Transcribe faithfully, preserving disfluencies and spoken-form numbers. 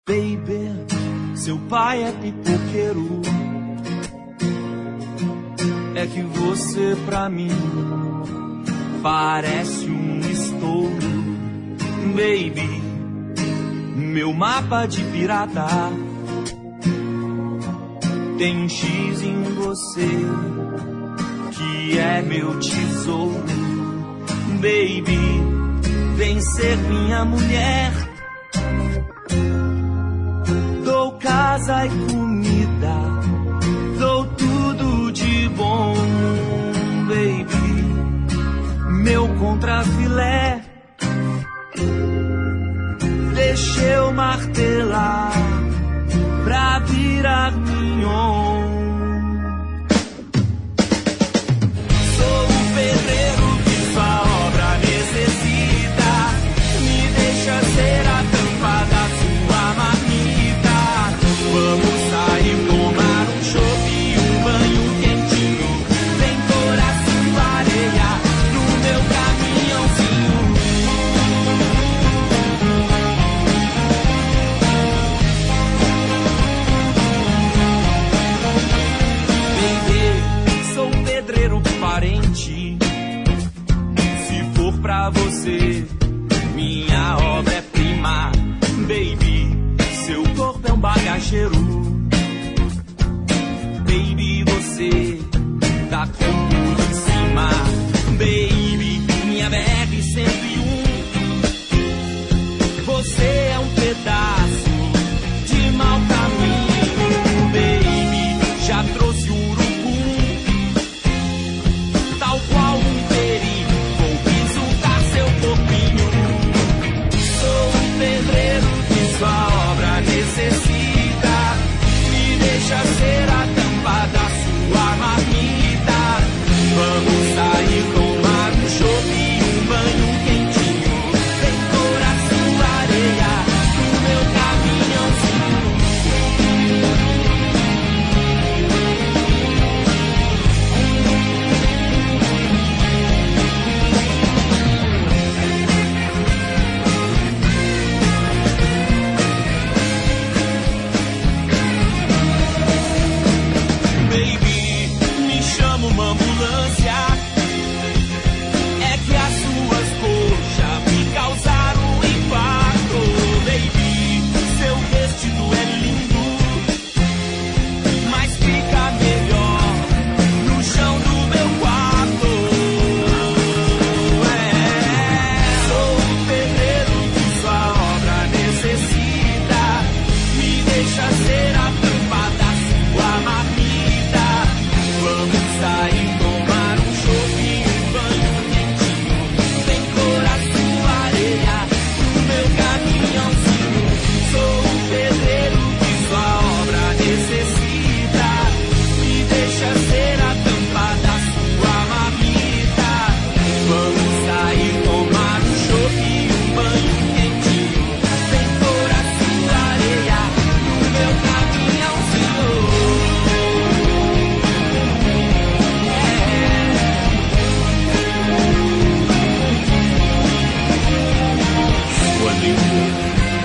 Baby, seu pai é pipoqueiro. É que você pra mim parece um estouro. Baby, meu mapa de pirata tem um X em você, que é meu tesouro. Baby, vem ser minha mulher. Dou casa e comida, dou tudo de bom. Baby, meu contrafilé, deixa eu martelar pra virar mignon. Sou o pedreiro que sua obra necessita. Me deixa ser a tampa da sua marmita. Vamos sair, tomar um chopp e um banho quentinho. Vem pôr a sua areia no meu caminhãozinho. Baby, sou um pedreiro parente. Se for pra você, minha obra é prima. Baby, seu corpo é um bagageiro. Baby, você tá com tudo em cima. Baby, minha B R cento e um. Você é um pedaço de mau caminho. Baby, já trouxe o urubu, tal qual um perigo. Vou bisucar seu corpinho. Sou um pedreiro que sua obra necessita. Me deixa ser a tampa da sua marmita. Vamos sair, tomar um chopp e um banho quentinho. Vem pôr a sua areia no meu caminhãozinho. Baby, me chama uma ambulância. É que as suas coxas me causaram impacto. Baby, seu vestido é lindo, mas fica melhor no chão do meu quarto. É, sou o pedreiro que sua obra necessita. Me deixa ser a tampa da sua marmita. Vamos sair, tomar um chopp e um banho quentinho. Vem pôr a sua areia no meu caminhãozinho. Sou o pedreiro que sua obra necessita. Me deixa ser a tampa da sua marmita. Vamos sair, tomar um chopp e um banho quentinho. Vem pôr a sua areia no meu caminhãozinho. Sua linda.